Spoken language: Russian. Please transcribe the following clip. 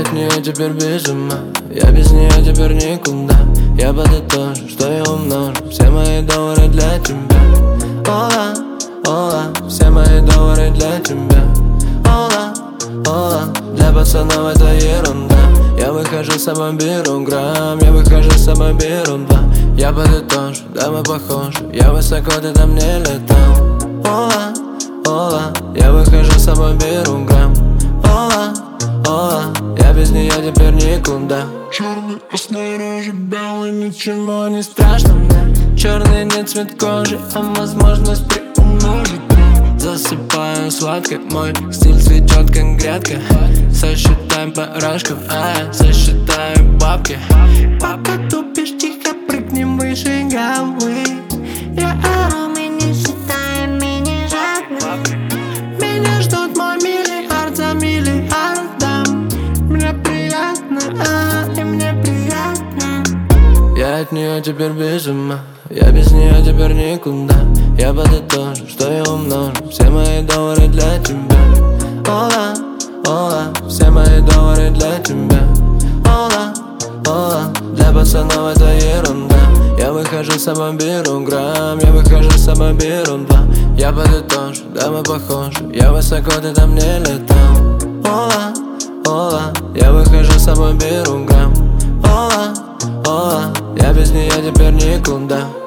Я от нее теперь без ума, я без нее теперь никуда. Я подытожу, что я умножу все мои доллары для тебя. Ола, ола, все мои доллары для тебя. Ола, ола, для пацанов это ерунда. Я выхожу, с собой беру грамм, я выхожу, с собой беру два. Я подытожу, да мы похожи, я высоко, ты там не летал. Ола, ола, я выхожу, с собой беру грамм. Ола, ола, я без нее теперь никуда. Черный, снаружи белый, ничего не Страшно мне, черный не цвет кожи, а возможность приумножить. Засыпаю сладко, мой стиль цветет как грядка. Сосчитаем барашков, сосчитаю бабки. Пока тупишь, тихо прыгнем выше головы. Я Мы не считаем, мы не жадны. Меня ждут мой миллиард за миллиардом. Мне приятно, и мне приятно. Я от нее теперь без ума, я без нее теперь никуда. Я подытожу, что я умножу все мои доллары для тебя. Ола, ола, все мои доллары для тебя. Ола, ола, для пацанов это ерунда. Я выхожу, с собой беру грамм, я выхожу, с собой беру два. Я подытожу, да мы похожи, я высоко, ты там не летал. Ола, ола, я выхожу, с собой беру грамм. Ола, ола, я без нее теперь никуда.